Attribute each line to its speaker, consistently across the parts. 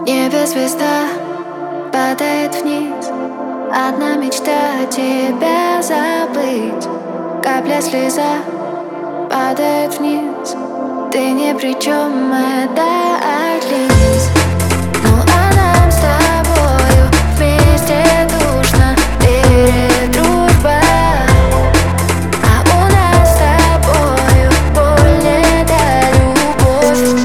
Speaker 1: небе звезда падает вниз. Одна мечта — тебя забыть. Капля слеза падает вниз. Ты ни при чем, это отлиз. Ну а нам с тобою вместе душно. Верит дружба, а у нас с тобою боль — это любовь.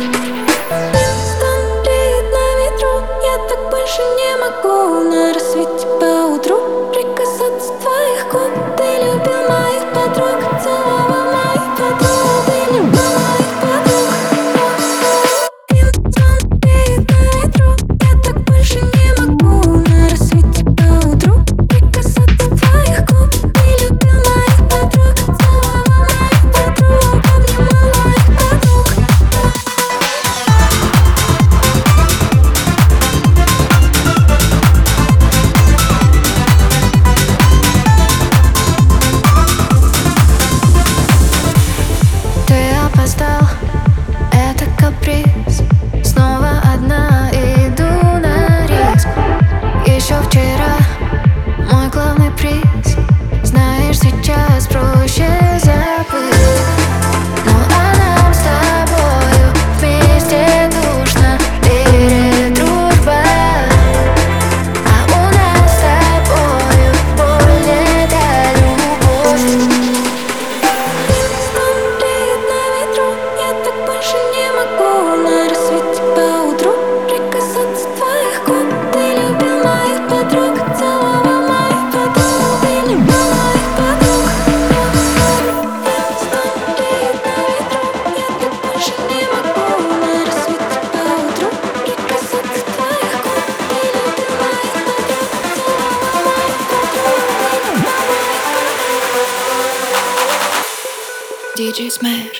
Speaker 1: Стонет на ветру, я так больше не могу. На рассвете поутру прикасаться твоих губ. Ты любил моих подруг, целовал моих подруг. Ты любил моих подруг. Стонет на ветру, я так больше не могу. На рассвете поутру прикасаться твоих губ. Ты любил моих подруг, целовал моих подруг, обнимал моих подруг. Ты опоздал, это каприз. Снова одна иду на риск. Еще вчера мой главный приз. Знаешь, сейчас проще забыть. Ну а нам с тобою вместе душно. Верит дружба, а у нас с тобою боль — это любовь. Стонет на ветру, я так больше не могу. На рассвете поутру прикасаться твоих губ. Ты любил моих подруг, целовал моих подруг. Ты любил моих подруг. Стонет на ветру, я так больше не могу. На рассвете поутру прикасаться твоих губ. Ты любил моих подруг, целовал моих подруг. Ты любил моих подруг. DJ Smash.